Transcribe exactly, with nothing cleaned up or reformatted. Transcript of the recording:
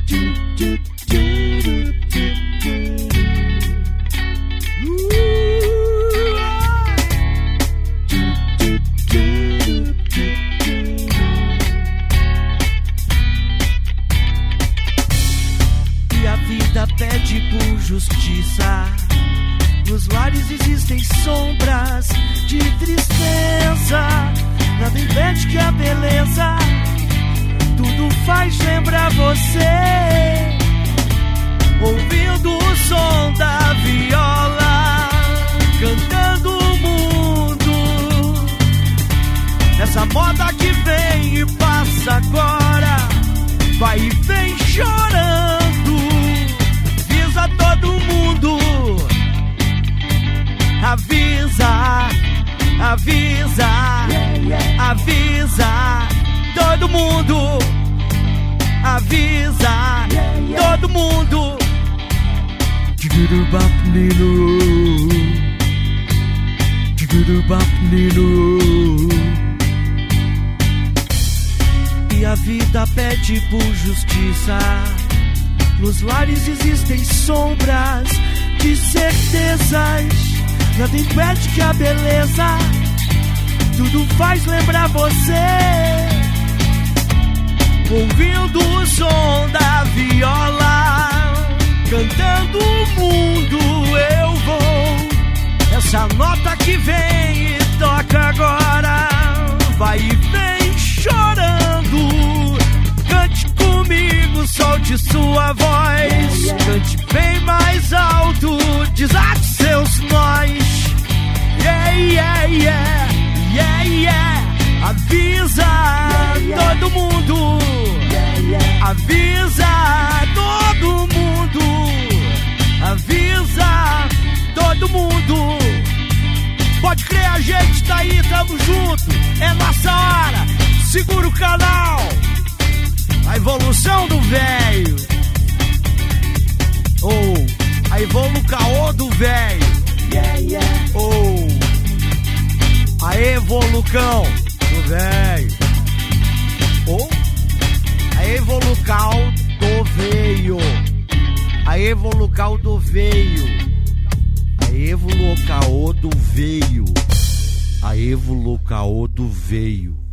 Pede por justiça. Nos lares existem sombras de tristeza. Nada impede que a beleza tudo faz lembrar você. Ouvindo o som da viola, cantando o mundo. Essa moda que vem e passa agora, vai e vem chorando. Avisa todo mundo, avisa, avisa, avisa todo mundo, avisa todo mundo. E a vida pede por justiça. Nos lares existem sombras de certezas. Nada impede que a beleza tudo faz lembrar você. Ouvindo o som da viola, cantando o mundo eu vou. Essa nota que vem e toca agora, vai e vem chorando. Cante comigo, solte sua voz. Cante bem mais alto, desate seus nós. Yeah, yeah, yeah, yeah, yeah. Avisa todo mundo, avisa todo mundo, avisa todo mundo. Pode crer, a gente tá aí, tamo junto, é nossa hora. Segura o canal, a evolução do velho. Ou oh, a evolucaô do velho. Yeah, yeah. Ou oh, a evolucão do velho. Ou oh, a evolucal do veio. A evolucal do veio. A evolucaô do veio. A evolucaô do veio.